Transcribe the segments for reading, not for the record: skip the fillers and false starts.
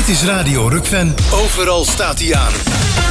Dit is Radio Rukven. Overal staat hij aan.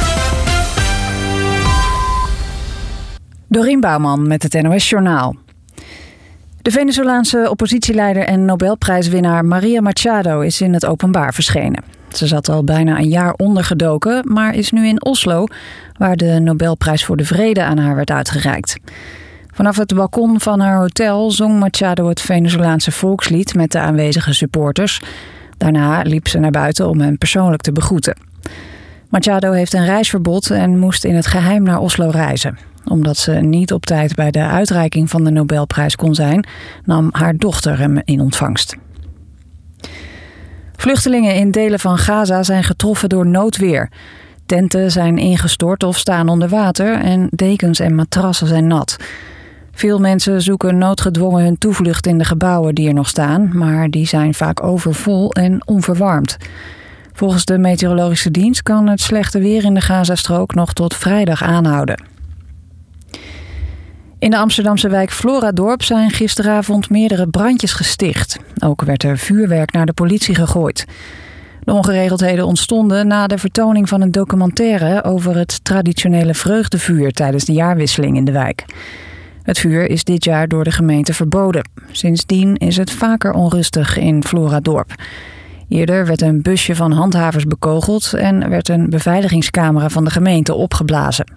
Dorien Bouwman met het NOS Journaal. De Venezolaanse oppositieleider en Nobelprijswinnaar Maria Machado is in het openbaar verschenen. Ze zat al bijna een jaar ondergedoken, maar is nu in Oslo, waar de Nobelprijs voor de Vrede aan haar werd uitgereikt. Vanaf het balkon van haar hotel zong Machado het Venezolaanse volkslied met de aanwezige supporters. Daarna liep ze naar buiten om hen persoonlijk te begroeten. Machado heeft een reisverbod en moest in het geheim naar Oslo reizen. Omdat ze niet op tijd bij de uitreiking van de Nobelprijs kon zijn, nam haar dochter hem in ontvangst. Vluchtelingen in delen van Gaza zijn getroffen door noodweer. Tenten zijn ingestort of staan onder water en dekens en matrassen zijn nat. Veel mensen zoeken noodgedwongen hun toevlucht in de gebouwen die er nog staan, maar die zijn vaak overvol en onverwarmd. Volgens de meteorologische dienst kan het slechte weer in de Gazastrook nog tot vrijdag aanhouden. In de Amsterdamse wijk Floradorp zijn gisteravond meerdere brandjes gesticht. Ook werd er vuurwerk naar de politie gegooid. De ongeregeldheden ontstonden na de vertoning van een documentaire over het traditionele vreugdevuur tijdens de jaarwisseling in de wijk. Het vuur is dit jaar door de gemeente verboden. Sindsdien is het vaker onrustig in Floradorp. Eerder werd een busje van handhavers bekogeld en werd een beveiligingscamera van de gemeente opgeblazen.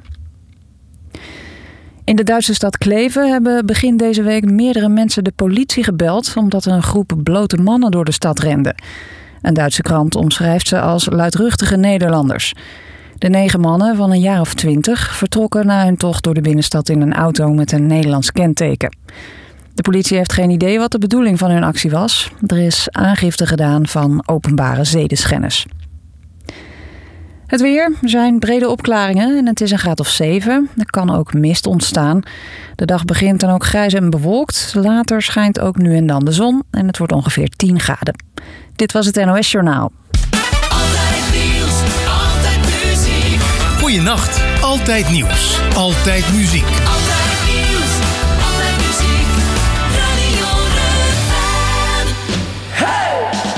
In de Duitse stad Kleve hebben begin deze week meerdere mensen de politie gebeld omdat een groep blote mannen door de stad rende. Een Duitse krant omschrijft ze als luidruchtige Nederlanders. De 9 mannen van een jaar of 20 vertrokken na hun tocht door de binnenstad in een auto met een Nederlands kenteken. De politie heeft geen idee wat de bedoeling van hun actie was. Er is aangifte gedaan van openbare zedenschennis. Het weer, er zijn brede opklaringen en het is een graad of 7. Er kan ook mist ontstaan. De dag begint dan ook grijs en bewolkt. Later schijnt ook nu en dan de zon en het wordt ongeveer 10 graden. Dit was het NOS Journaal. Altijd nieuws, altijd muziek. Goeienacht, altijd nieuws, altijd muziek. Altijd nieuws, altijd muziek. Radio Rukven. Hey!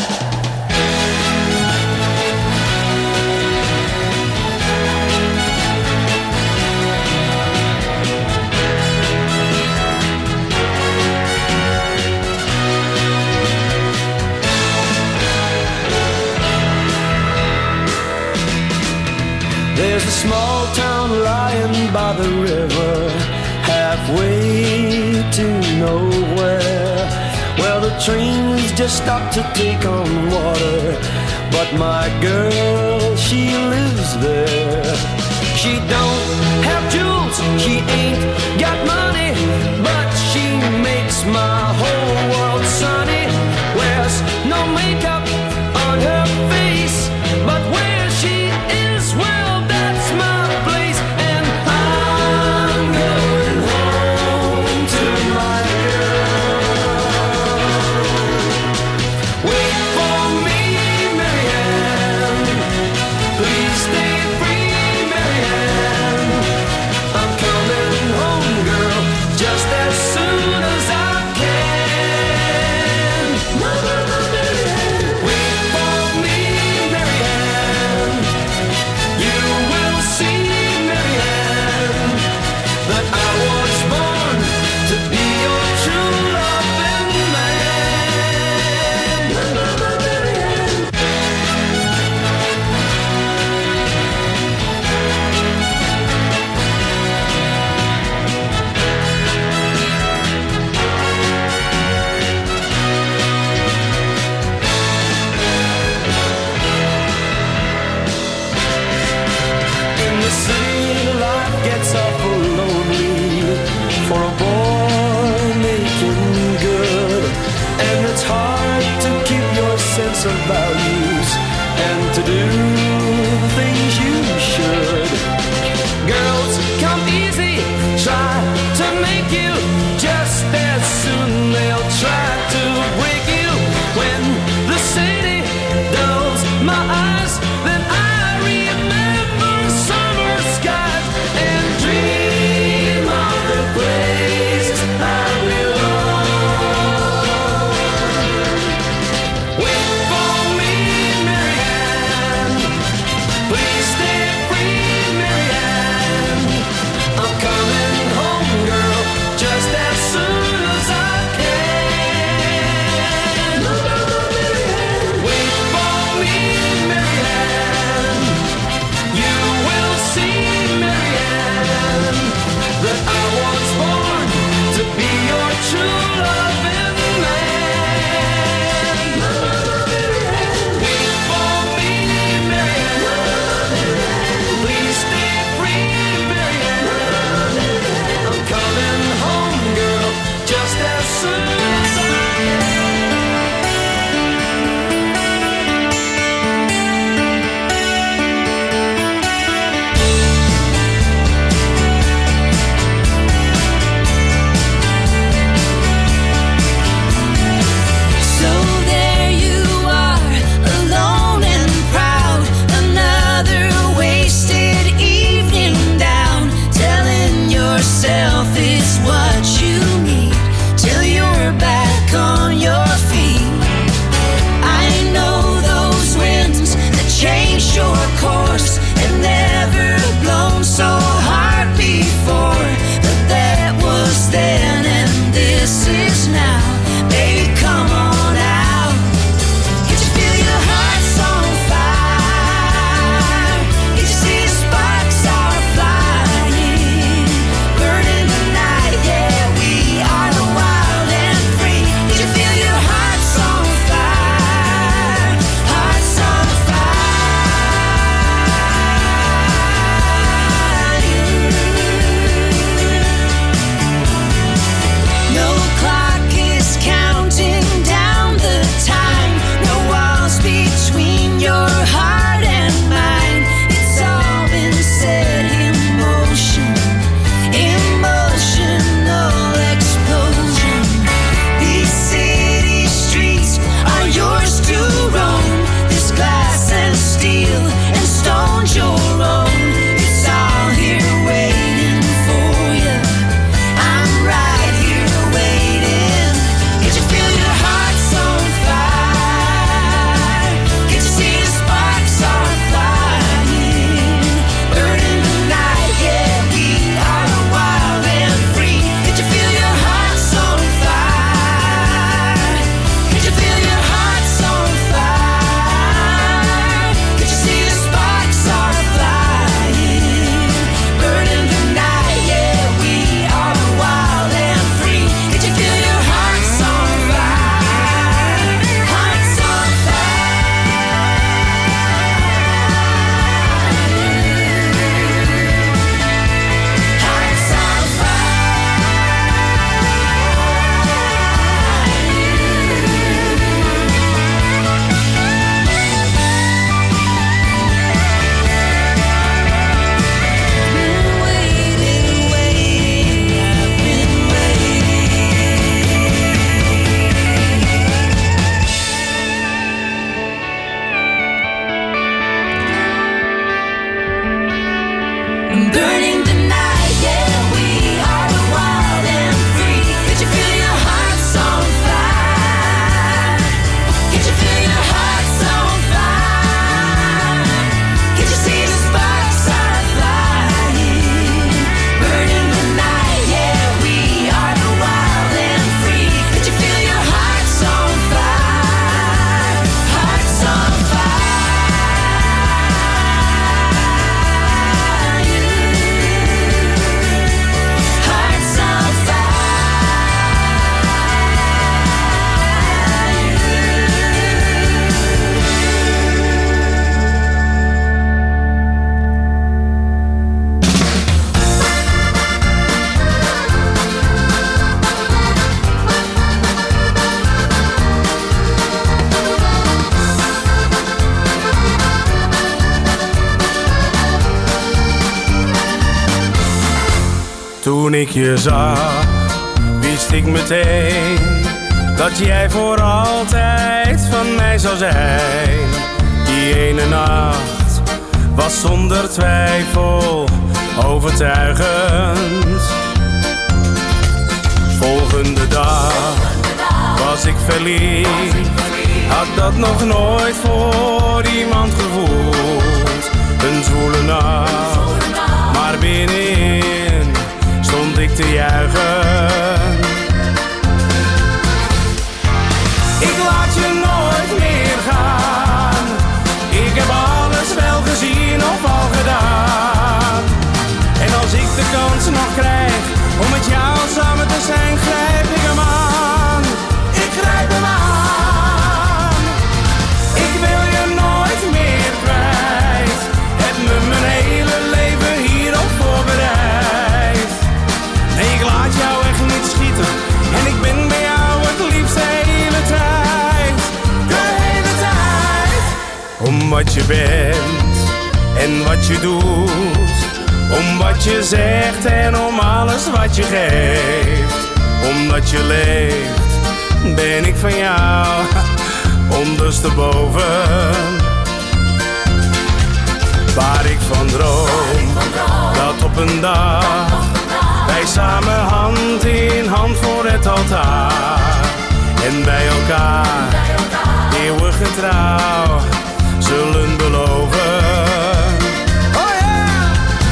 There's a small town lying by the river, halfway to nowhere, where the trains just stop to take on water. But my girl, she lives there. She don't have jewels, she ain't got money, but she makes my whole world sunny. Wears no makeup on her face, but where she is, well, that's my place. And I'm going home to my girl. Wait for me, Marianne, please stay free, Marianne. I'm coming home, girl, just as soon as I can. Wait for me, Marianne, you will see, Marianne, that I was born to be your true loving man. In the city, life gets awful lonely for a boy making good, and it's hard to keep your sense of values and to do the things you should. Girls, come easy, try to make you, just as soon they'll try to break you. When the city dulls my eyes, then I remember summer skies and dream of the place I belong. Wait for me, Marianne, just what you need till you're back on your feet. I know those winds that changed your course and never blown so hard before, but that was then and this is now. Baby, come on out. Can't you feel your heart's on fire? Can't you see the sparks are flying, burning the night? Yeah, we are the wild and free. Can't you feel your heart's on fire? Heart's on fire. No clock is counting down the time. No walls between your heart and mine. It's all been set in motion. Emotional explosion. These city streets are yours to roam. This glass and steel and stone's your own. It's all here waiting for you. I'm right here waiting. Can't you feel your heart's on fire? Can't you see the sparks are flying, burning the night? Yeah, we are wild and free. Can't you feel your heart's on fire? Can't you feel your heart's on fire? Can't you see the sparks are flying, burning the night? Yeah, we are wild and free. Can't you feel your heart's on fire? Heart's on burning the night, yeah, we are wild and free. Can't you feel your heart's on fire? Can't you feel your heart's on fire? Can't you see the sparks are flying, burning the night, yeah, we are wild and free. Can't you feel your heart's on fire? Heart's on fire. Hearts on Toen ik je zag, wist ik meteen dat jij voor altijd van mij zou zijn. Die ene nacht was zonder twijfel overtuigend. Volgende dag was ik verliefd, had dat nog nooit voor iemand gevoeld. Een zwoele nacht, maar binnenin stond ik te juichen. Ik laat je nooit meer gaan. Ik heb alles wel gezien of al gedaan. En als ik de kans nog krijg om met jou samen te zijn, grijp ik hem aan. Ik grijp hem aan. Ik wil je nooit meer kwijt. Heb me mijn hele leven hierop voorbereid. Nee, ik laat jou echt niet schieten. En ik ben bij jou het liefst de hele tijd. De hele tijd. Om wat je bent en wat je doet. Om wat je zegt en om alles wat je geeft. Omdat je leeft, ben ik van jou ondersteboven. Waar ik van droom, dat op een dag wij wij samen hand in hand voor het altaar. En bij elkaar eeuwig getrouw zullen beloven. Oh yeah!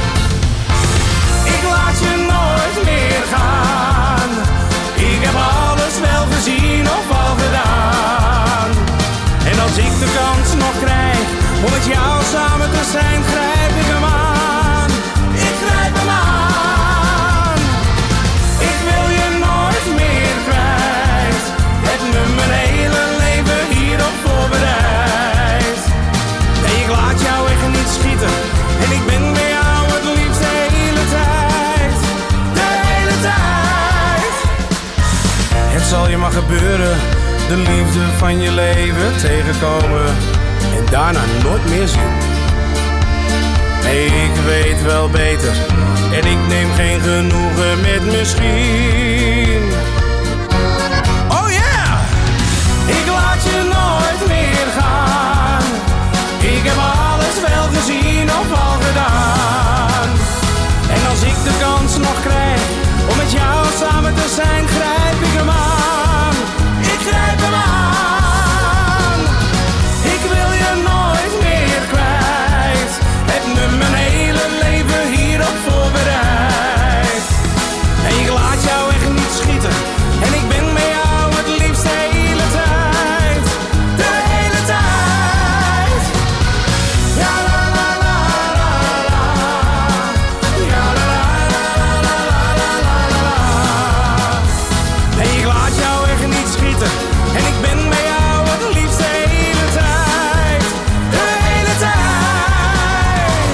Ik laat je nooit meer gaan. Ik heb alles wel gezien of al gedaan. En als ik de kans nog krijg om met jou samen te zijn, grijp ik hem aan. Ik grijp hem aan. Ik wil je nooit meer kwijt. Heb me mijn hele leven hierop voorbereid. Nee, ik laat jou echt niet schieten. En ik ben bij jou het liefst de hele tijd. De hele tijd. Het zal je maar gebeuren, de liefde van je leven tegenkomen en daarna nooit meer zien. Nee, ik weet wel beter en ik neem geen genoegen met misschien. Oh yeah! Ik laat je nooit meer gaan. Ik heb alles wel gezien of al gedaan. En als ik de kans nog krijg om met jou samen te zijn, grijp ik hem aan. Ik grijp hem aan. Ik wil je nooit meer kwijt. Heb me mijn hele leven hierop voorbereid. En ik laat jou echt niet schieten. En ik ben met jou het liefst de hele tijd. De hele tijd. Ja la la la la la. Ja la la la la la la la. Nee, ik laat jou echt niet schieten. En ik ben met jou het liefst de hele tijd. De hele tijd.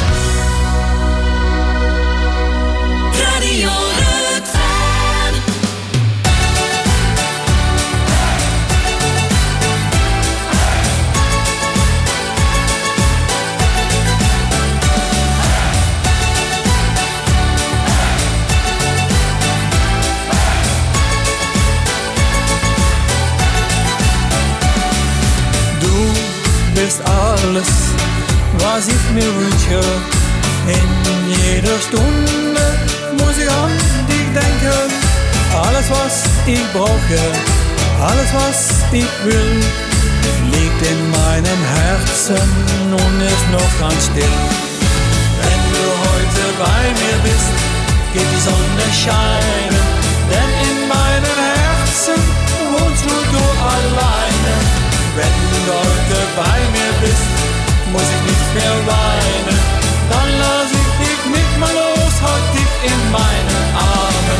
Radio Rutland. Du bist alles, was ich mir wünsche. In jeder Stunde muss ich an dich denken. Alles, was ich brauche, alles, was ich will, liegt in meinem Herzen und ist noch ganz still. Wenn du heute bei mir bist, geht die Sonne scheinen, denn in meinem Herzen wohnst nur du alleine. Wenn du heute bei mir bist, muss ich nicht mehr weinen. Dann lass ich dich nicht mal los, halt dich in meine Arme.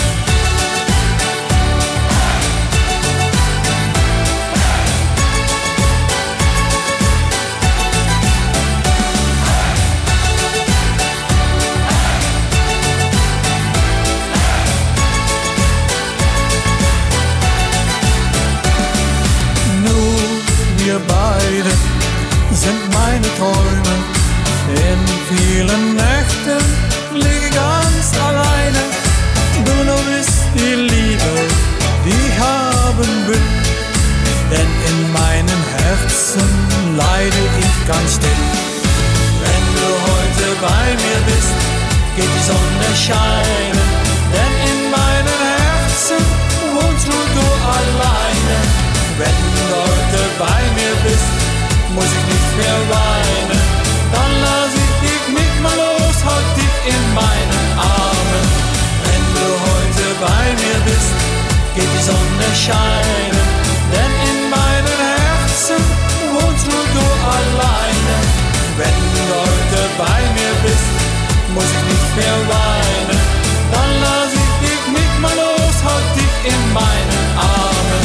Nur wir beide sind meine Träume. In vielen Nächten liege ich ganz alleine. Du nur bist die Liebe, die ich haben will. Denn in meinem Herzen leide ich ganz still. Wenn du heute bei mir bist, geht die Sonne scheinen. Denn in meinem Herzen wohnst nur du alleine. Wenn du heute bei mir bist, muss ich nicht mehr weinen. Dann lass ich dich nicht mal los, halt dich in meinen Armen. Wenn du heute bei mir bist, geht die Sonne scheinen. Denn in meinem Herzen wohnst nur du alleine. Wenn du heute bei mir bist, muss ich nicht mehr weinen. Dann lass ich dich nicht mal los, halt dich in meinen Armen.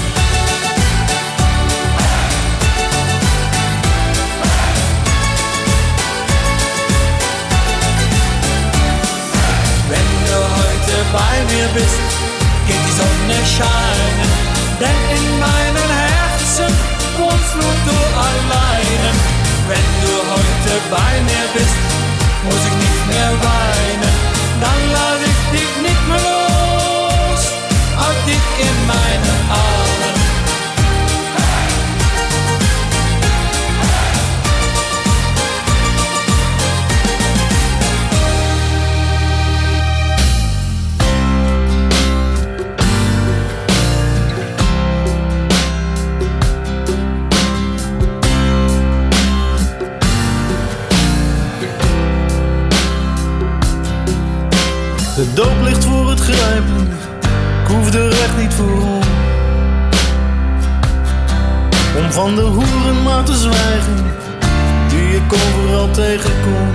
Wenn du heute bei mir bist, geht die Sonne scheinen. Denn in meinem Herzen wohnst nur du alleine. Wenn du heute bei mir bist, muss ich nicht mehr weinen. Dann lass ich dich nicht mehr los, halt dich in meinen Armen. De doop ligt voor het grijpen, ik hoef er echt niet voor om van de hoeren maar te zwijgen, die ik overal tegenkom.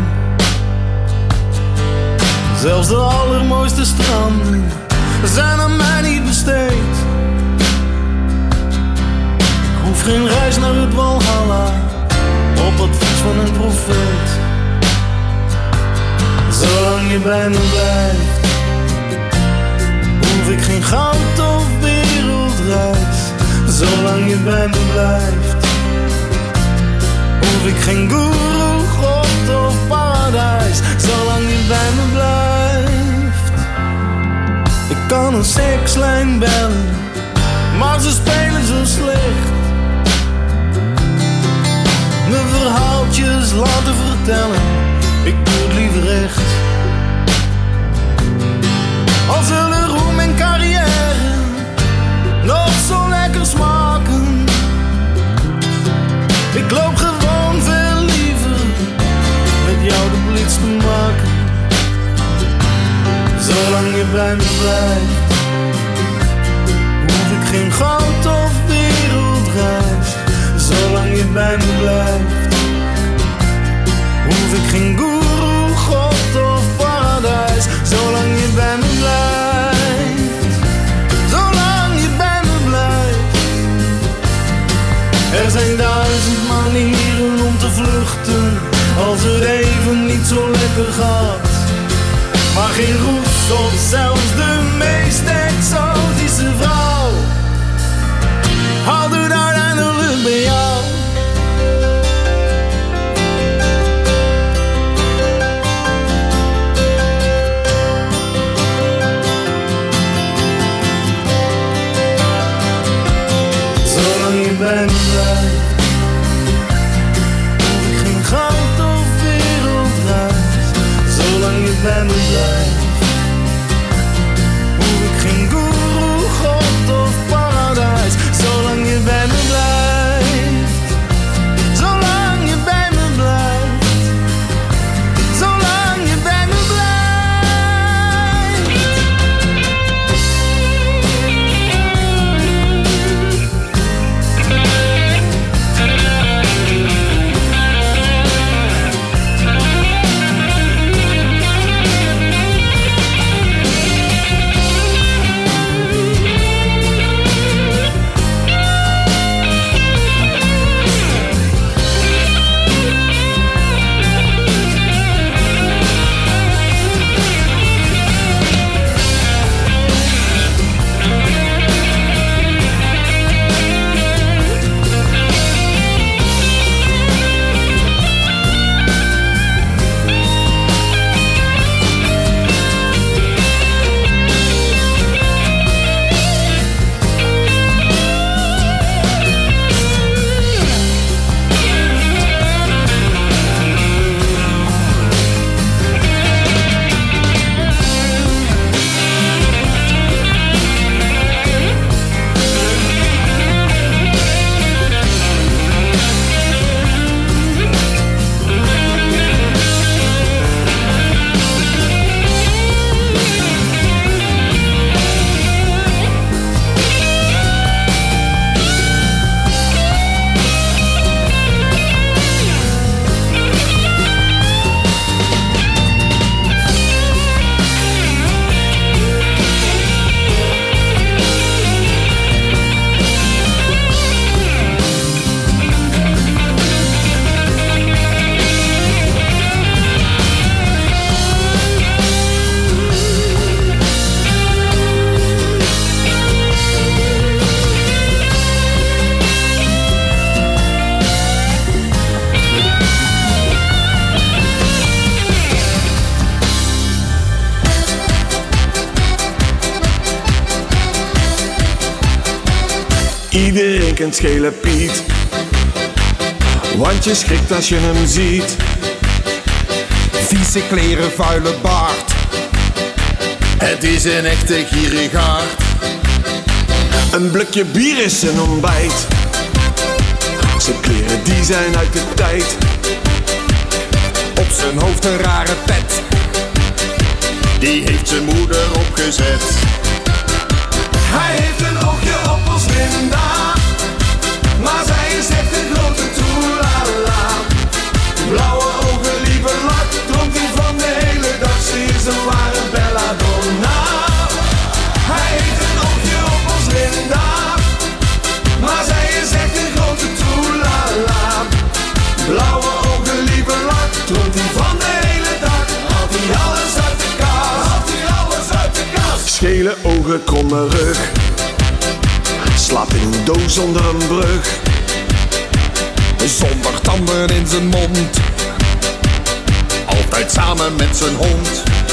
Zelfs de allermooiste stranden zijn aan mij niet besteed. Ik hoef geen reis naar het Walhalla, op het fiets van een profeet. Zolang je bij me blijft, hoef ik geen goud of wereldreis. Zolang je bij me blijft, hoef ik geen guru, God of paradijs. Zolang je bij me blijft. Ik kan een sekslijn bellen, maar ze spelen zo slecht. Mijn verhaaltjes laten vertellen, ik doe het liever echt. Al zullen roem en carrière nog zo lekker smaken, ik loop gewoon veel liever met jou de blitz te maken. Zolang je bij me blijft, hoef ik geen goud of wereldreis. Zolang je bij me blijft, hoef ik geen guru, God of paradijs. Zolang je bij me blijft, zolang je bij me blijft. Er zijn 1000 manieren om te vluchten, als het even niet zo lekker gaat. Maar geen roes of zelfs de meest exotische vrouw houdt het uiteindelijk bij jou. Zolang je bij me blijft, hoef ik geen goud of wereldreis. Zolang je bij me blijft, hoef ik geen guru, God of paradijs. Zolang je bij me blijft, zolang je bij me blijft, zolang je bij me blijft. Iedereen kent Schele Piet, want je schrikt als je hem ziet. Vieze kleren, vuile baard, Het is een echte gierigaard. Een blikje bier is zijn ontbijt. Zijn kleren die zijn uit de tijd. op zijn hoofd een rare pet. die heeft zijn moeder opgezet. Hij heeft een oogje op ons Linda, maar zij is echt een grote toelala. Blauwe ogen, lieve lak, droomt hij van de hele dag. Ze is een ware belladonna. Hij heeft een oogje op ons Linda, maar zij is echt een grote toelala. Blauwe ogen, lieve lak, droomt hij van de hele dag. Haalt hij alles uit de kast, haalt hij alles uit de kast. Schele ogen, kromme rug, slaapt in een doos onder een brug. Zonder tanden in zijn mond, Altijd samen met zijn hond.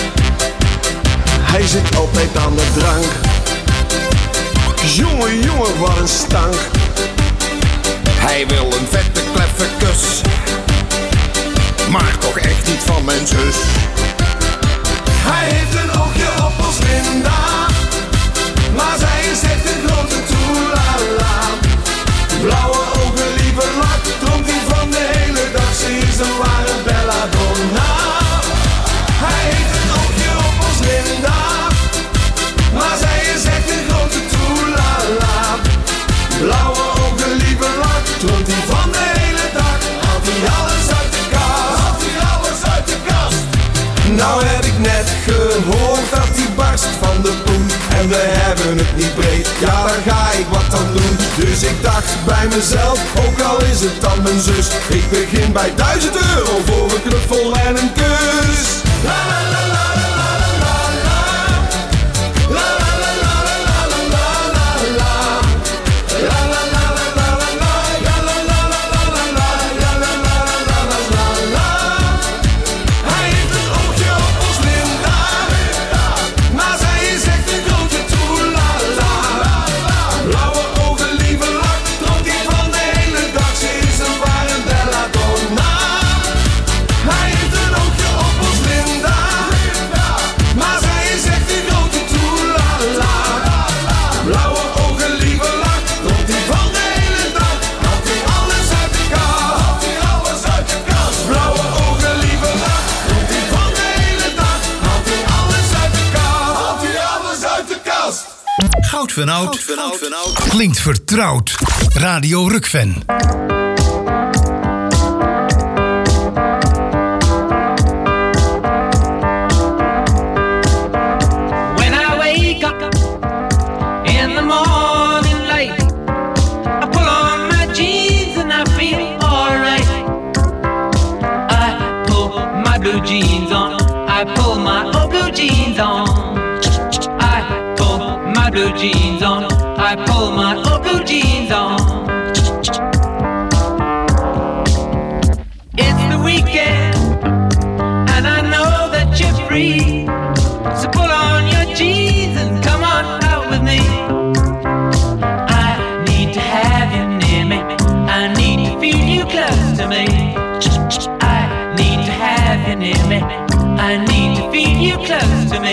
Hij zit altijd aan de drank. Jongen, jongen, wat een stank. hij wil een vette kleffe kus, Maar toch echt niet van mijn zus. Hij heeft een oogje op ons Linda, maar zij is echt een grote toelala. Blauwe ogen, lieve lak, droomt hij van de hele dag. Ze is een ware belladonna. Hij heeft een oogje op ons Linda, maar zij is echt een grote toelala. Blauwe ogen, lieve lak, droomt hij van de hele dag. Haalt hij alles uit de kast, haalt hij alles uit de kast. Nou heb ik net gehoord dat hij barst van de poen. En we hebben het niet breed, ja daar ga ik wat aan doen. Dus ik dacht bij mezelf, ook al is het dan mijn zus. Ik begin bij 1000 euro voor een knuffel en een kus. La la la la la la la la. La la la la la la la la. La la la la la la la. La la la la la la la. La la la la la la la. Hij heeft een oogje op ons Linda, maar zij is echt een grote toelala. Blauwe ogen, lieve lak, droomt hij van de hele dag. Ze is een ware belladonna. Hij heeft een oogje op ons Linda, maar zij is echt een grote toelala. Blauwe ogen, lieve lak, droomt hij van de hele dag. Haalt hij alles uit de kast, haalt hij alles uit de kast. Blauwe ogen, lieve lak, droomt hij van de hele dag. Haalt hij alles uit de kast, haalt hij alles uit de kast. Goud van Oud klinkt vertrouwd. Radio Rukven. When I wake up in the morning light, I pull on my jeans and I feel alright. I pull my blue jeans on, I pull my old blue jeans on. I pull my blue jeans on, I pull my old blue jeans on. It's the weekend and I know that you're free. So pull on your jeans and come on out with me. I need to have you near me, I need to feel you close to me. I need to have you near me, I need to feel you close to me.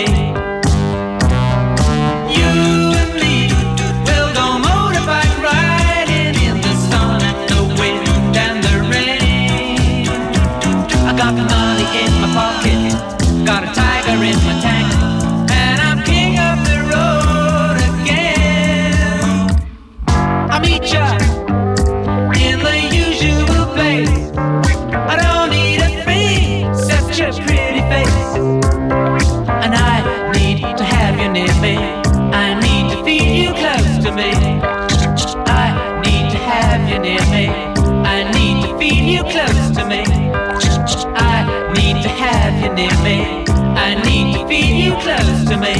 You and me will go motorbike riding in the sun and the wind and the rain. I got the money in my pocket, got a tiger in my tank, and I'm king of the road again. I meet ya in the usual place. I don't need a thing, such a pretty face. And I need to have you near me, I need to feel you close to me. I need to have you near me, I need to feel you close to me. I need to have you near me, I need to feel you close to me.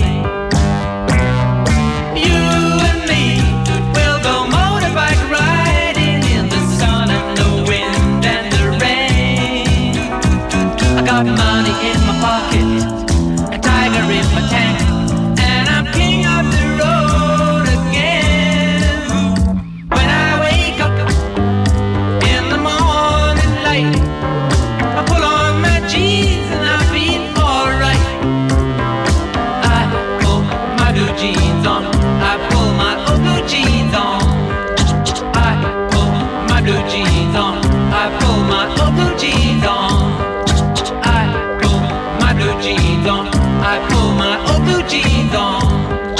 You and me will go motorbike riding in the sun and the wind and the rain. I got money in my pocket, a tiger in my tank, and I'm king of the road again. When I wake up in the morning light, I pull on my jeans and I feel alright. I pull my blue jeans on, I pull my old blue jeans on. I pull my blue jeans on, I pull my old blue jeans on. I pull my blue jeans on, I pull jeans on.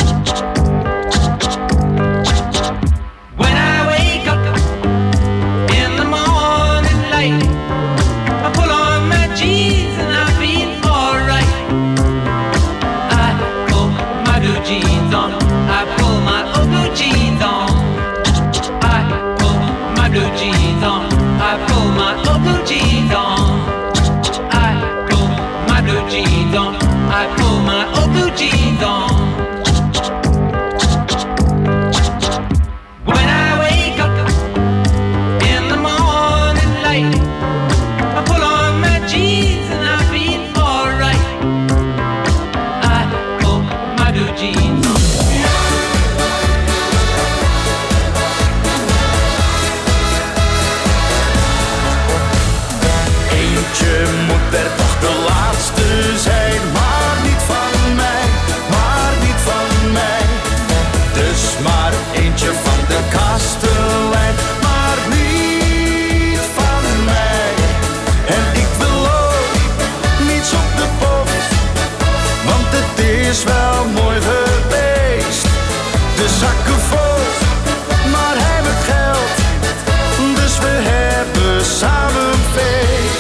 When I wake up in the morning light, I pull on my jeans and I feel alright. I pull my blue jeans on. I pull my old blue jeans on. I pull my blue jeans on. I pull my old blue jeans on. I pull my blue jeans on. I pull my old blue jeans on. When I wake up in the morning light, I pull on my jeans and I feel alright. I pull my blue jeans on. Eentje moet er toch de laatste zijn, maar niet van mij, maar niet van mij. Dus maar eentje van de kastelein, maar niet van mij. En ik wil ook niets op de post, want het is wel mooi geweest. De zakken vol, maar hij met geld, dus we hebben samen feest.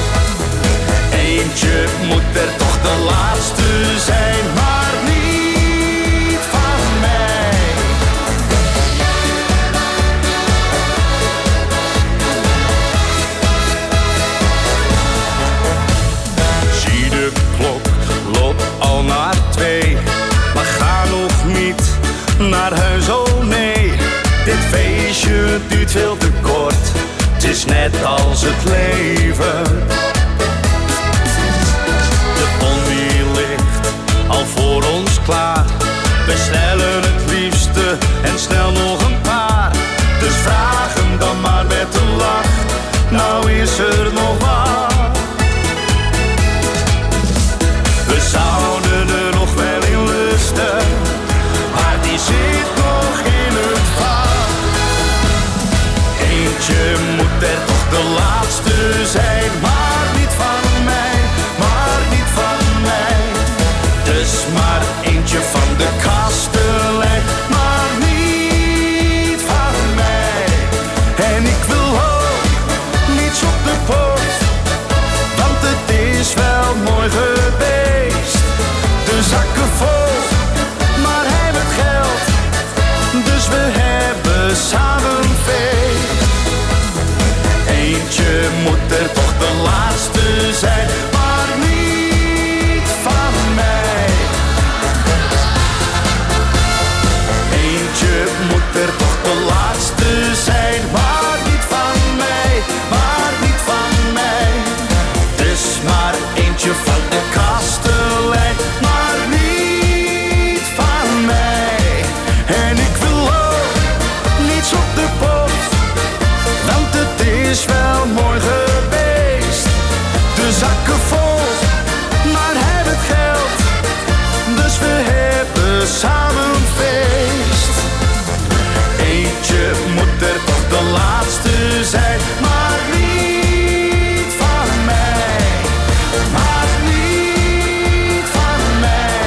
Eentje moet er toch de laatste zijn, maar niet van mij. Zie de klok loopt al naar 2, maar ga nog niet naar huis, oh nee. Dit feestje duurt veel te kort, het is net als het leven. De bon die ligt al voor ons klaar. We snellen het liefste en snel nog een paar. Dus vraag hem dan maar met een lach, nou is er nog wat. We zouden er nog wel in lusten, maar die zit nog in het vat. Eentje moet er toch de laatste zijn, maar niet van mij, maar niet van mij. Dus maar eentje van de kastelein, maar niet van mij. En ik wil ook niets op de post, want het is wel mooi geweest. De zakken vol, maar hij met geld, dus we hebben samen feest. Eentje moet er toch de laatste zijn, maar niet van mij. Eentje moet er toch de laatste zijn, maar niet van mij, maar niet van mij. Dus maar eentje van de kastelein, maar niet van mij. En ik wil ook niets op de post, want het is wel mooi geweest. De zakken vol, maar hij met geld, dus we hebben samen feest. Eentje moet er toch de laatste zijn, maar niet van mij, maar niet van mij.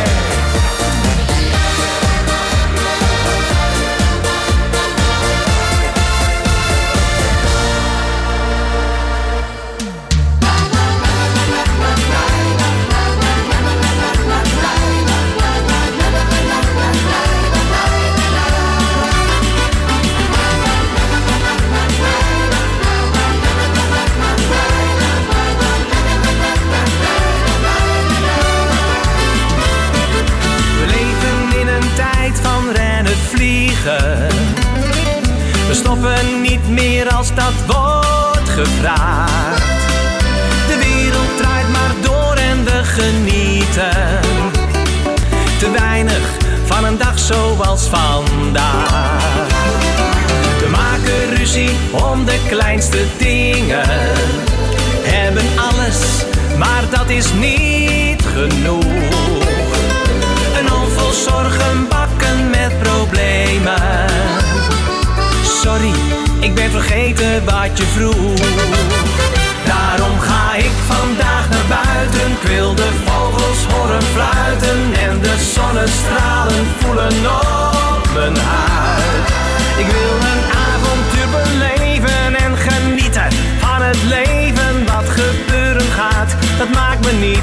We leven in een tijd van rennen, vliegen. We stoppen niet meer als dat wordt gevraagd. De wereld draait maar door en we genieten. Te weinig van een dag zoals vandaag. We maken ruzie om de kleinste dingen. Hebben alles, maar dat is niet genoeg. Een hol vol zorgen, bakken met problemen. Sorry, ik ben vergeten wat je vroeg. Daarom ga ik vandaag naar buiten. Ik wil de vogels horen fluiten en de zonnestraal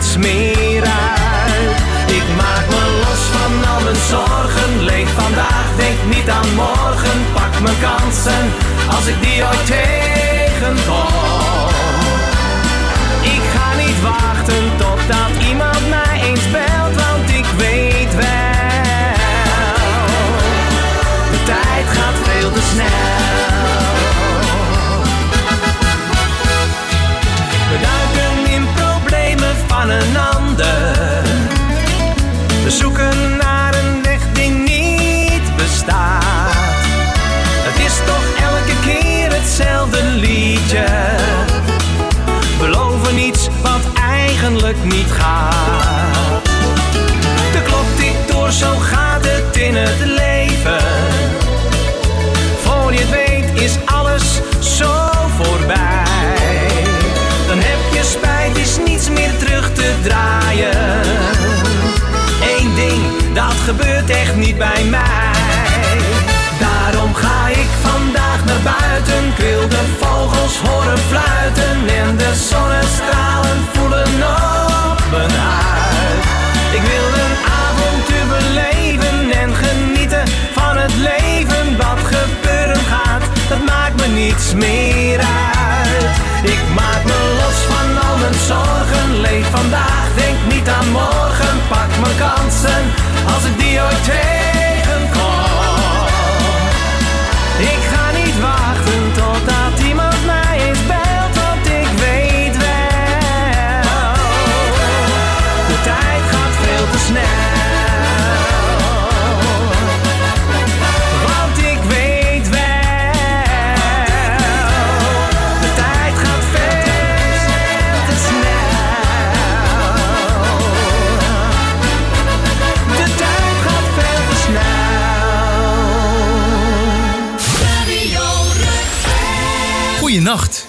niets meer uit. Ik maak me los van al mijn zorgen. Leef vandaag, denk niet aan morgen. Pak mijn kansen als ik die ooit tegenkom. Ik ga niet wachten totdat iemand mij eens belt, want ik weet wel, de tijd gaat veel te snel. We duiken in problemen van een ander. We zoeken naar een weg die niet bestaat. Het is toch elke keer hetzelfde liedje. Beloven iets wat eigenlijk niet gaat. De klok tikt door, zo gaat het in het leven. Voor je het weet is alles zo voorbij. Dan heb je spijt, is niets meer terug te draaien. Eén ding, dat gebeurt echt niet bij mij. Daarom ga ik vandaag naar buiten. Ik wil de vogels horen fluiten en de zonnestralen voelen op mijn huid. Ik wil een avontuur beleven en genieten van het leven. Wat gebeuren gaat, dat maakt me niets meer uit. Ik maak me los van al mijn zorgen. Leef vandaag, denk niet aan morgen. Pak mijn kansen als ik die ooit tegenkom. Ik ga niet wachten totdat iemand mij eens belt, want ik weet wel, de tijd gaat veel te snel. Want ik weet wel, de tijd gaat veel te snel. De tijd gaat veel te snel. Goeienacht.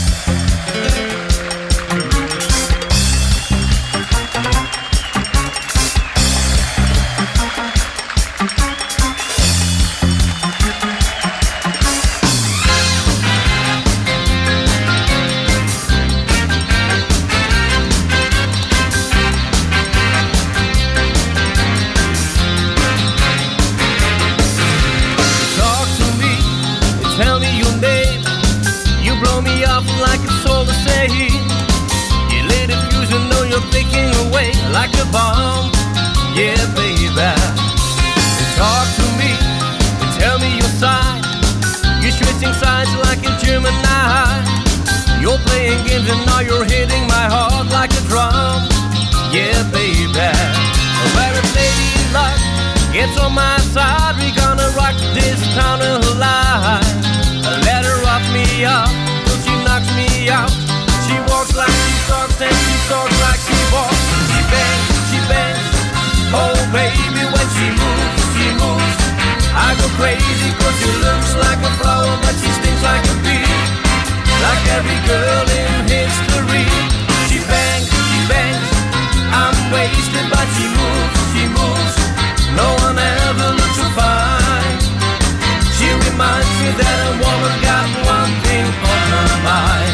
Talk to me, tell me your name. You blow me up like it's all the same. You lit a fuse and know you're flicking away like a bomb. Yeah, baby. Talk to me, tell me your side. You're switching sides like a German knife. You're playing games and now you're hitting my heart like a drum. Yeah, baby. Where a lady luck gets on my side, we gonna rock this town alive. Let her rock me up till she knocks me out. She walks like she talks and she talks like she walks. She bangs, oh baby when she moves, I go crazy cause she looks like a flower but she stings like a bee. Like every girl in history. She bangs, I'm wasted but she moves. No one ever looks so fine. She reminds me that a woman got one thing on her mind.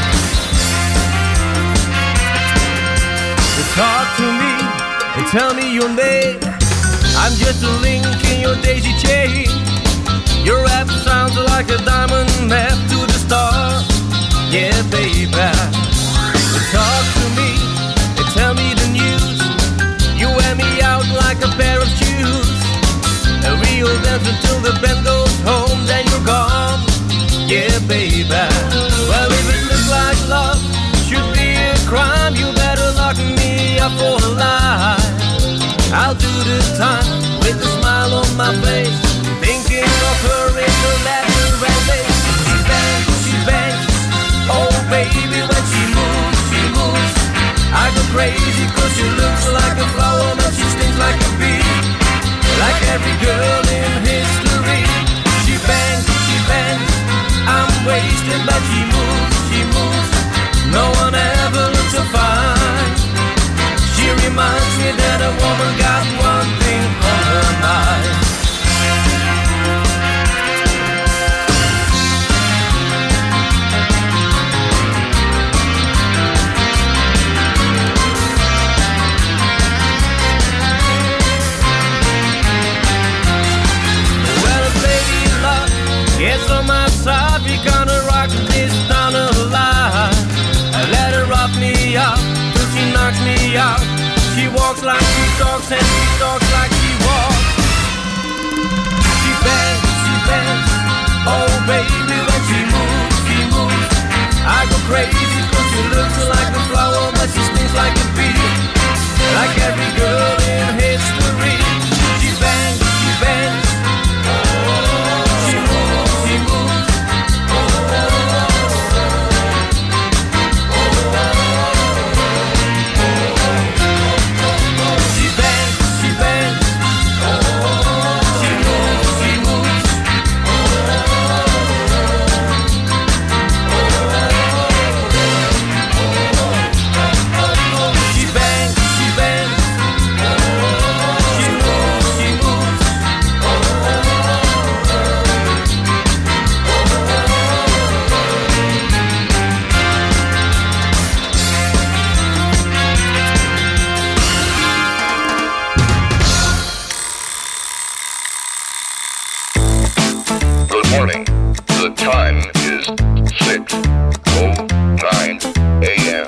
Talk to me and tell me your name. I'm just a link in your daisy chain. Your rap sounds like a diamond map to the stars. Yeah, baby. Talk to me and tell me the news. You wear me out like a pair of shoes. And we'll dance until the band goes home, then you're gone. Yeah, baby. Well, if it looks like love should be a crime, you better lock me up for life. I'll do the time with a smile on my face, thinking of her in the leather and lace. She bangs, oh baby when she moves, I go crazy cause she looks like a flower but she stings like a bee. Like every girl in history. She bangs, I'm wasted but she moves. No one ever looks so fine. She reminds me that a woman got one thing on her mind. walks like she talks and she talks like she walks. She bends, oh baby, when she moves. I go crazy 'cause she looks like a flower, but she stings like a bee. Like every girl in history. She bends, she moves. Morning. The time is 6:09 a.m.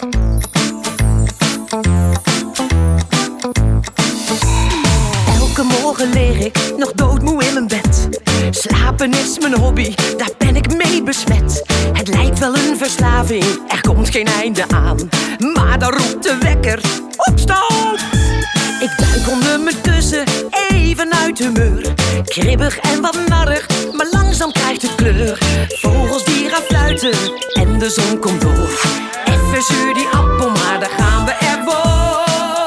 Elke morgen lig ik nog doodmoe in mijn bed. Slapen is mijn hobby, daar ben ik mee besmet. Het lijkt wel een verslaving, er komt geen einde aan. Maar dan roept de wekker, opstaan! Ik duik onder mijn kussen, even uit humeur. Kribbig en wat narrig, maar langzaam krijgt het kleur. Vogels die gaan fluiten en de zon komt door. Even zuur die appel, maar daar gaan we ervoor.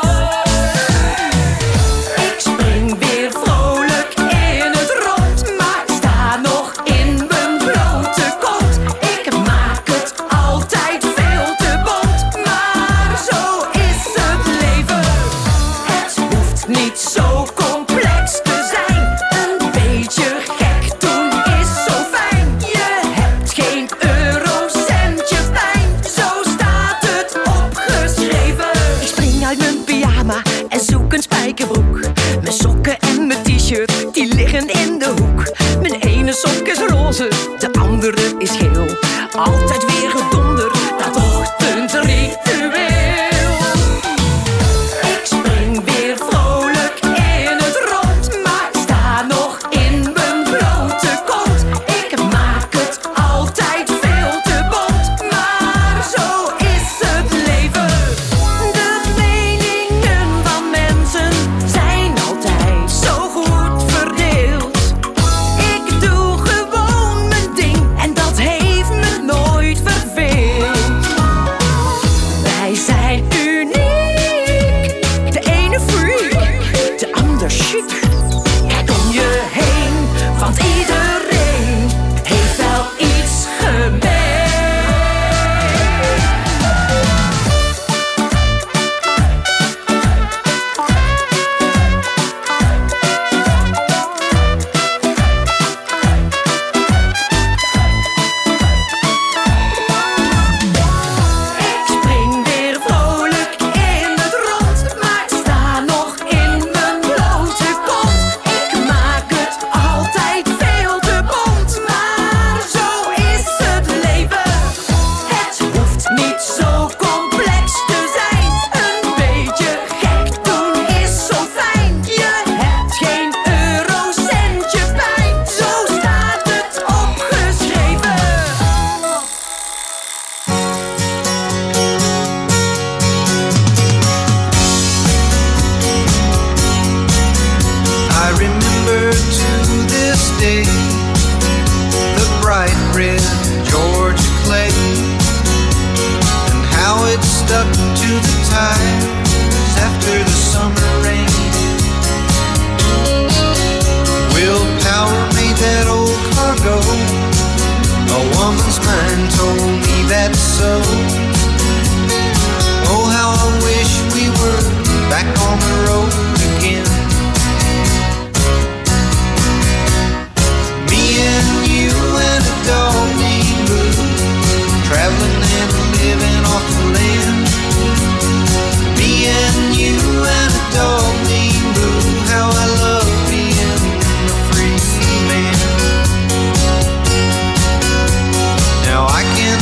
Ik spring weer vrolijk in het rond, maar sta nog in mijn blote kont. Ik maak het altijd veel te bont, maar zo is het leven. Het hoeft niet zo complex te zijn. Een beetje gek doen is zo fijn. Je hebt geen eurocentje pijn. Zo staat het opgeschreven. Ik spring uit mijn pyjama en zoek een spijkerbroek. Mijn sokken en mijn t-shirt, die liggen in de hoek. Mijn ene sok is roze, de andere is geel. Altijd weer gedonder, dat ochtendritueel. Ik spring weer vrolijk in het rond, maar sta nog in mijn blote kont. Ik maak het altijd veel te bont, maar zo is het leven. De meningen van mensen zijn altijd zo goed verdeeld. Ik doe gewoon mijn ding en dat heeft me nooit verveeld. Wij zijn uniek, de ene freak, de ander chic. Kijk om je heen, want iedereen heeft wel iets gemeen. Ik spring weer vrolijk in het rond, maar sta nog in mijn blote kont. Ik maak het altijd veel te bont, maar zo is het leven. Het hoeft niet zo complex te zijn. Een beetje gek doen is zo fijn. Je hebt geen eurocentje pijn. Zo staat het opgeschreven. I remember to this day the bright red Georgia clay and how it stuck to the tires after the summer rain. Willpower made that old car go. A woman's mind told me that's so. Oh, how I wish we were back on the road again. Me and you and a dog named Boo, traveling and living off the land. Me and you and a dog named Boo, how I love being a free man. Now I can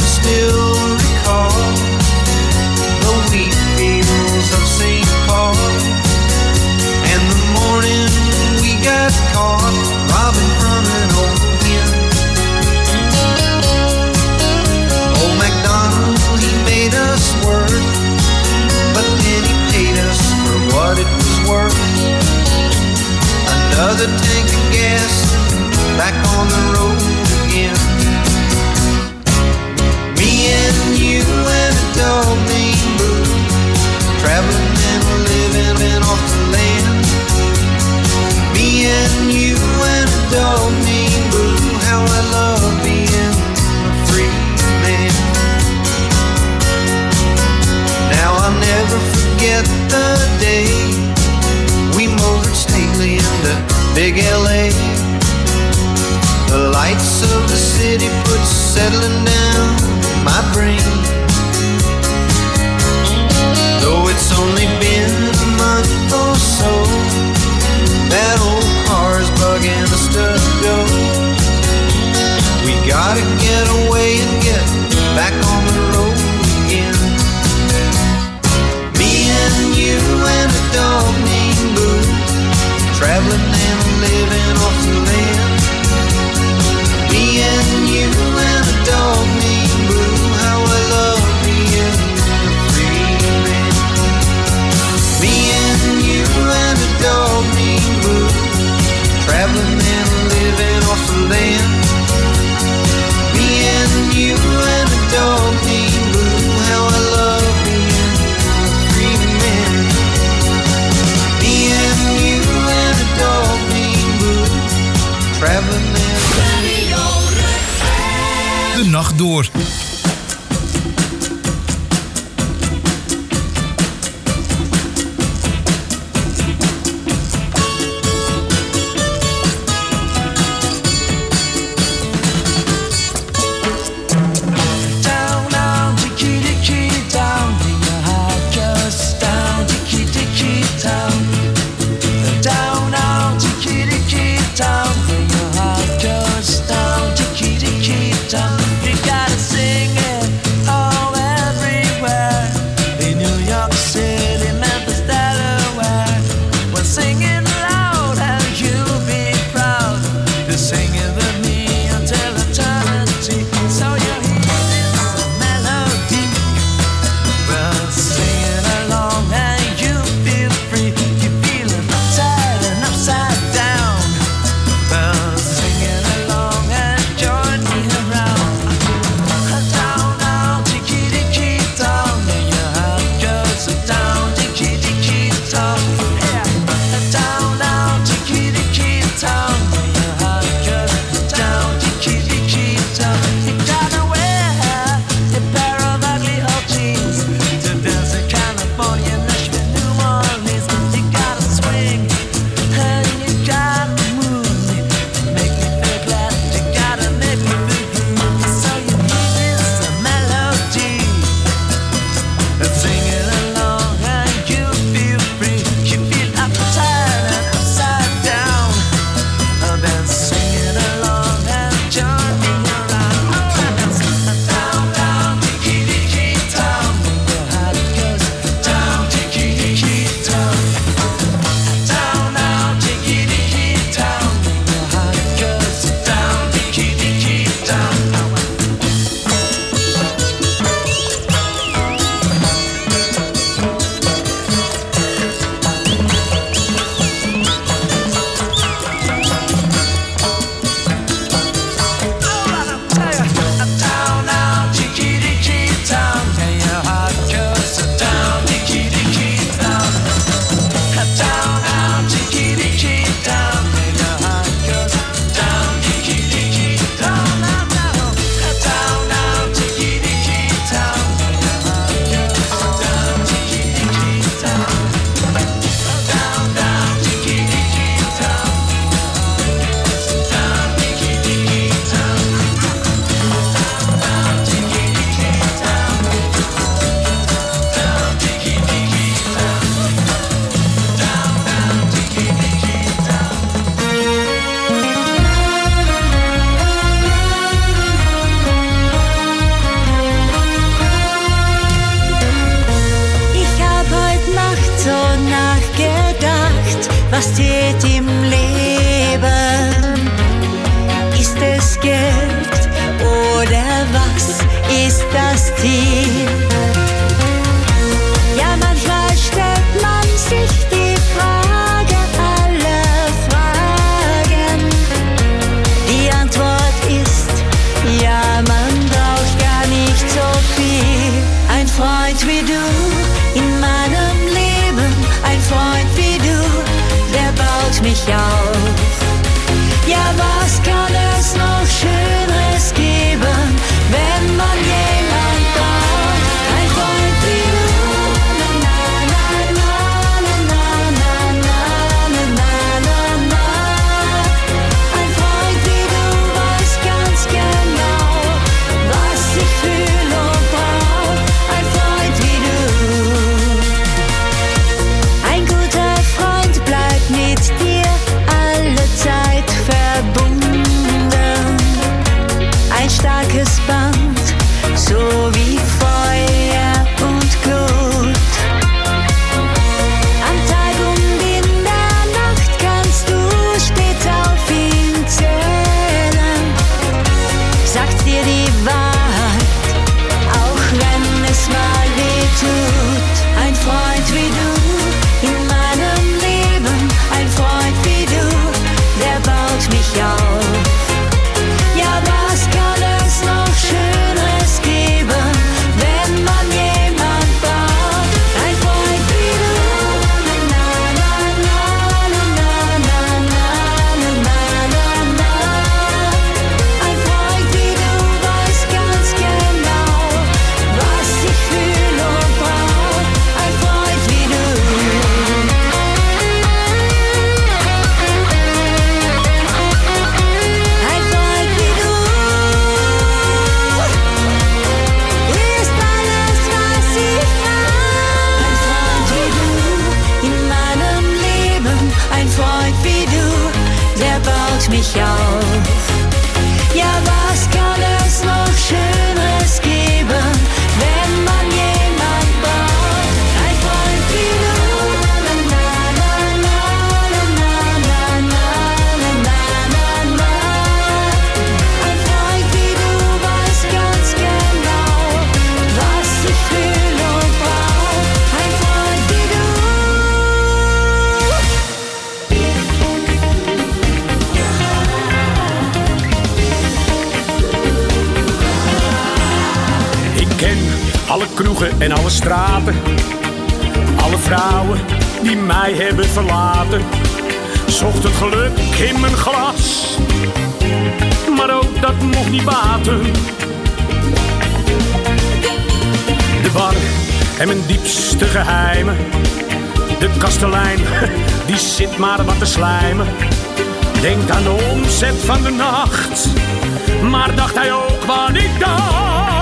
another tank of gas, back on the road again. Me and you and a dog named Boo, traveling and living off the land. Me and you and a dog named Boo, how I love being a free man. Now I'll never forget the day we motored stately into big LA. The lights of the city put settling down in my brain. Though it's only been a month or so, that old car's bugging us to go. We gotta get away and get back on the road again. Me and you and a dog named Boo, traveling and living off the land. Me and you and a dog named Boo, how I love being a free man. Me and you and a dog named Boo, traveling and living off the land. Me and you and a dog named Boo, how I love being a free man. Me and you and a dog named Boo, traveling and De nacht door. Down, down, ticky, ticky, down in your heart, just down, ticky, ticky, down. Down, down, ticky, ticky, down in your heart, just down, ticky, ticky, down. You gotta sing it all everywhere. In New York City, Memphis, Delaware. We're singing loud and you'll be proud to sing it with me until eternity. So you hear this melody, well, sing it along and you feel free. You're feeling upside and upside down. Well, sing it along and join me around. Down, down, ticky, ticky, down. And your heart goes down, ticky, ticky, down. Yeah. Down, down, ticky, ticky, down. And your heart goes down, ticky, ticky, down. You gotta wear a pair of ugly old jeans to dance in California, Nashville, New Orleans. You gotta swing and you gotta move me, make me feel glad. You gotta make me feel groovy. So you hear this melody and sing it along and you feel free. You feel upside and upside down. And then sing it along and join me around. Down, down, ticky, ticky, down. Your heart goes down, ticky, ticky, down. Down, down, ticky, ticky, down. Your heart goes down, ticky, ticky, down. Down, down, ticky, ticky, down. And your heart goes down, ticky, ticky, down. Down, down, ticky, ticky, down. And your heart goes down, ticky, ticky, down. Down, down, ticky, ticky, down. And your heart goes down, ticky, ticky, down. Down, down, ticky, ticky, down. Down, ticky, ticky, down. Down, ticky, ticky, down. Down, ticky, ticky, down. Down, down, ticky, ticky, down. Ich hab heut Nacht so nachgedacht, was zählt im Leben? Ist es Geld oder was ist das Ziel? Ja, manchmal stellt man sich die Frage aller Fragen. mich auf. Ja, was kann es noch Schöneres geben, wenn man jemand braucht? Ein Freund wie du. Na, na, na, na, na, na, na, na, na, na. Ein Freund wie du weiß ganz genau, was ich fühle und brauch. Ein Freund wie du. Ein guter Freund bleibt mit dir alle Zeit verbunden. Ein starkes Band, so wie Feuer und Glut. Am Tag und in der Nacht kannst du stets auf ihn zählen. Sagt dir die Wahrheit, auch wenn es mal weh tut. Ein Freund wie du in meinem Leben, ein Freund wie du, der baut mich auf. Ja, was kann es noch Schöneres geben, wenn man jemand braucht? Ein Freund wie du. Na, na, na, na, na, na, na, na, na, na. Ein Freund wie du weiß ganz genau, was ich fühle und brauch. Ein Freund wie du. Ein Freund wie du ist alles, was ich brauch. Ein Freund wie du in meinem Leben, ein Freund wie du, der baut mich auf. Ja, was kann es noch Schöneres geben, wenn man jemand braucht? Ein Freund wie du. Na, na, na, na, na, na, na, na, na, na. Ein Freund wie du weiß ganz genau, was ich fühle und brauch. Ein Freund wie du. Ik ken alle kroegen en alle straten, alle vrouwen die mij hebben verlaten. Zocht het geluk in mijn glas, maar ook dat mocht niet baten. De bar en mijn diepste geheimen, de kastelein die zit maar wat te slijmen. Denkt aan de omzet van de nacht, maar dacht hij ook wat ik dacht.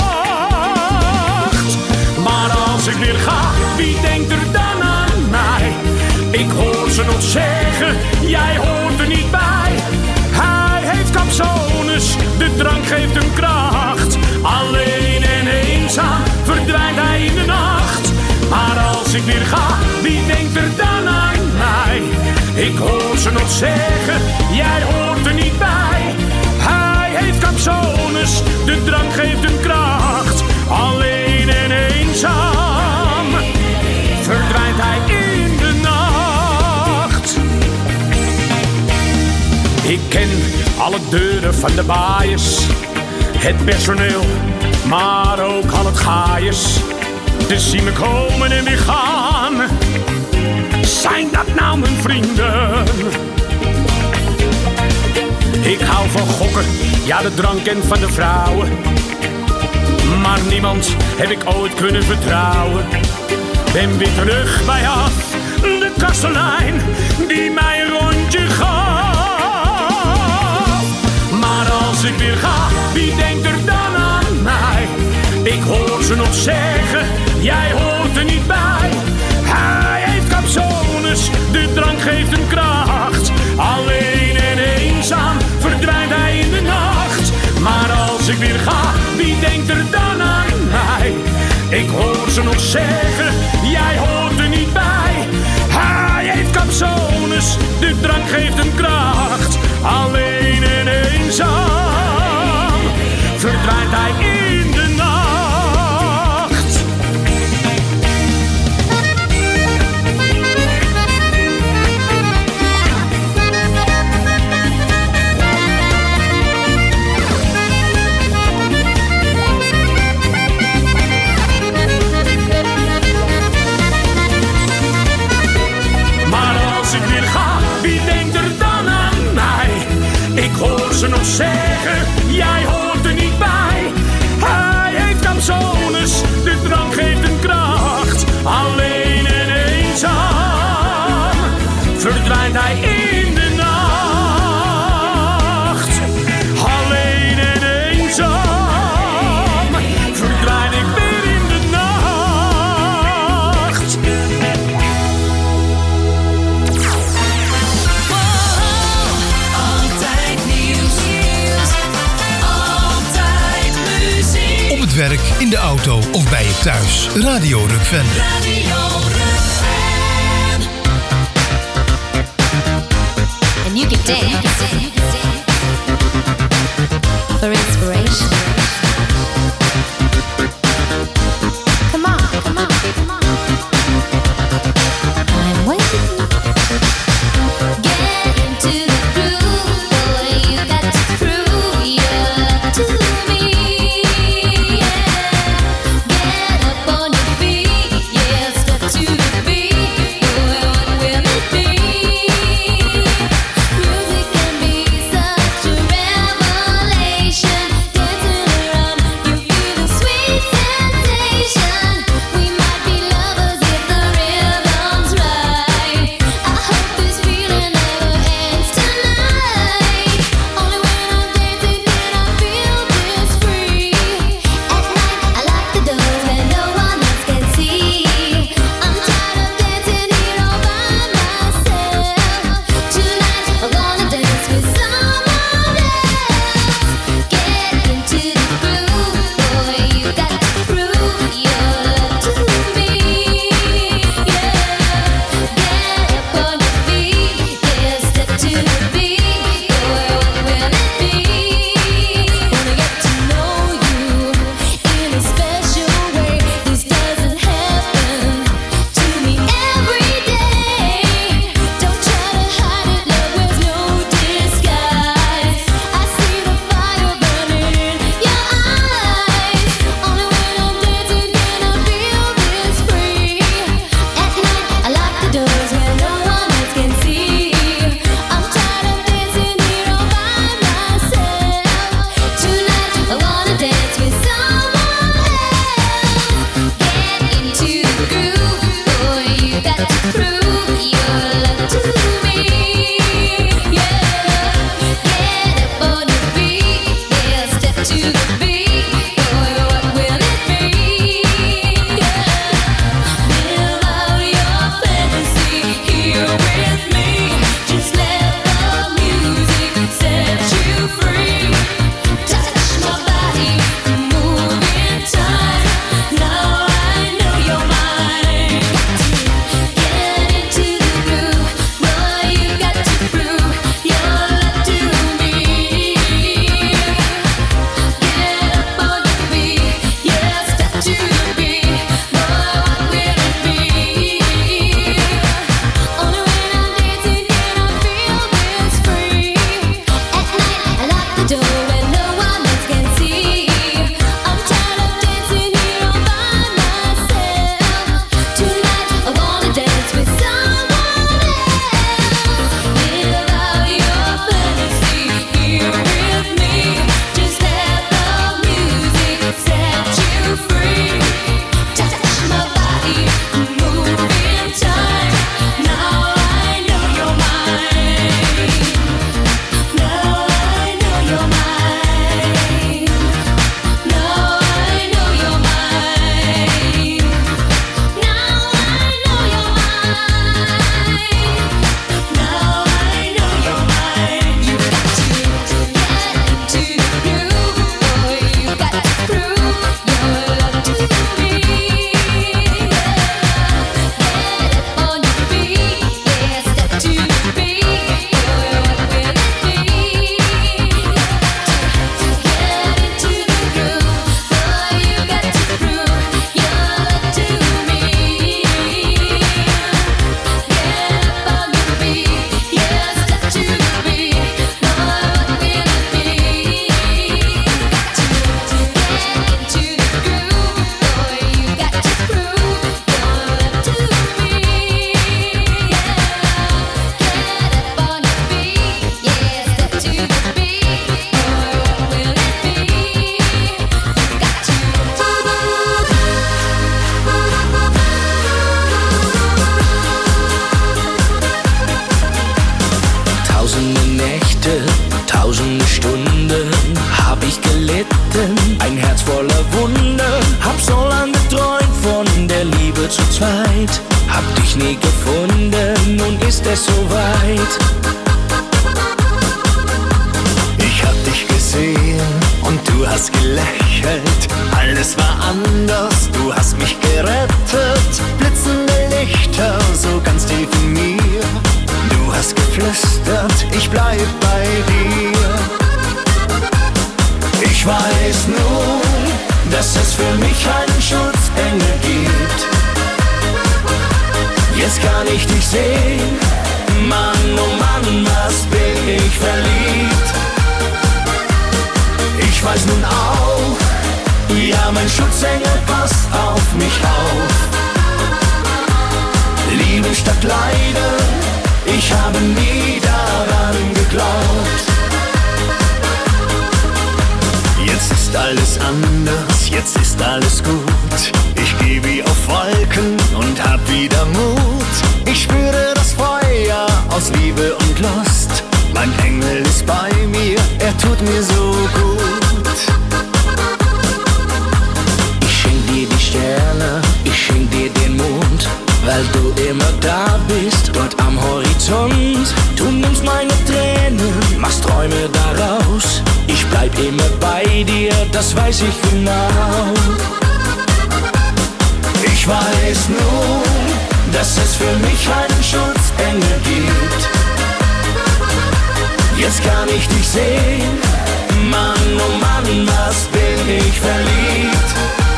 Maar als ik weer ga, wie denkt er dan aan mij? Ik hoor ze nog zeggen, jij hoort er niet bij. Hij heeft capsones, de drank geeft hem kracht. Alleen en eenzaam verdwijnt hij in de nacht. Maar als ik weer ga, wie denkt er dan aan mij? Ik hoor ze nog zeggen, jij hoort er niet bij. Hij heeft capsones, de drank geeft hem kracht. Alleen en eenzaam verdwijnt hij in de nacht. Ik ken alle deuren van de baaiers, het personeel, maar ook al het gaaiers. Ze zien me komen en weer gaan. Zijn dat nou mijn vrienden? Ik hou van gokken, ja de drank en van de vrouwen. Maar niemand heb ik ooit kunnen vertrouwen. Ben weer terug bij af, de kastelein die mij een rondje gaf. Maar als ik weer ga, wie denkt er dan aan mij? Ik hoor ze nog zeggen, jij hoort er niet bij. Hij heeft capsones, de drank geeft hem kracht. Alleen en eenzaam verdwijnt hij in de nacht. Maar als ik weer ga, wie denkt er dan aan mij? Ik hoor ze nog zeggen, jij hoort er niet bij. Hij heeft capsones, de drank geeft hem kracht. Alleen en eenzaam verdwijnt hij in de nacht. Maar als ik weer ga, wie denkt er dan? werk, in de auto of bij je thuis. Radio Rukven. And you can dance for inspiration. Come on, come on, come on. I'm waiting. Get into the groove, boy. You got to prove your love to me. Yeah. Get up on your feet, yeah. Step to the beat, boy. What will it be? Music can be such a revelation. Dancing around, you feel the sweet sensation. We might be lovers if the rhythm's right. I hope this feeling never ends tonight. Only when I'm dancing can I feel this free. At night I lock the doors where no one else can see. I'm tired of dancing here all by myself. Tonight I wanna dance with someone else. Get into the groove, boy. You got to prove your love to me. Yeah. Get up on your feet, yeah. Step to the beat, boy. What will it be? Wanna get to know you in a special way. This doesn't happen to me every day. Don't try to hide it, love wears no disguise. I see the fire burning in your eyes. Only when I'm dancing can I feel this free. At night I lock the doors where no one else can see. I'm tired of dancing here all by myself. Tonight I wanna dance with someone else. Get into the groove, boy. You got to prove your love to me. Yeah. Get up on your feet, yeah. Step to the beat, boy. What will it be? Yeah. Live out your fantasy here with me. Just let the music set you free. Touch my body, move in time. Now I know you're mine. Get into the groove, boy. You got to prove your love to me. Get up on your feet, yeah. Step to the beat, boy. What will it be? Only when I'm dancing can I feel this free. At night I lock the door where no one else can see. I'm tired of dancing here all by myself. Tonight I wanna dance with someone else. Live out your fantasy here with me. Just let the music set you free. Touch my body, move in time. Now I know you're mine. Now I know you're mine. Now I know you're mine. Now I know you're mine. Now I know you're mine. You got to get into the groove, boy. You got to prove your love to me. Yeah. Get up on your feet, yeah. Step to the beat, boy. What will it be? Get into the groove, boy. You got to prove your love to me. Get up on your feet, yeah. Step to the beat, boy. What will it be? Got to get into the groove, boy. You got to prove your love to me. Yeah. Get up on your feet, yeah. Step to the beat, boy. What will it be? Got to. Tausende Nächte, tausende Stunden hab ich gelitten, ein Herz voller Wunden. Hab so lange geträumt von der Liebe zu zweit, hab dich nie gefunden, nun ist es soweit. Ich hab dich gesehen und du hast gelächelt, alles war anders, du hast mich gerettet. Blitzende Lichter, so ganz tief in mir. Du hast geflüstert, ich bleib bei dir. Ich weiß nun, dass es für mich einen Schutzengel gibt. Jetzt kann ich dich sehen, Mann, oh Mann, was bin ich verliebt. Ich weiß nun auch, ja, mein Schutzengel passt auf mich auf. Liebe statt Leiden, ich habe nie daran geglaubt. Jetzt ist alles anders, jetzt ist alles gut. Ich geh wie auf Wolken und hab wieder Mut. Ich spüre das Feuer aus Liebe und Lust. Mein Engel ist bei mir, er tut mir so gut. Ich schenk dir die Sterne, ich schenk dir den Mond, weil du immer da bist, dort am Horizont. Du nimmst meine Tränen, machst Träume daraus. Ich bleib immer bei dir, das weiß ich genau. Ich weiß nun, dass es für mich einen Schutzengel gibt. Jetzt kann ich dich sehen, Mann, oh Mann, was bin ich verliebt.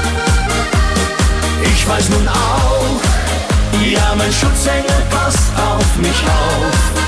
Ich weiß nun auch, ja, mein Schutzengel passt auf mich auf.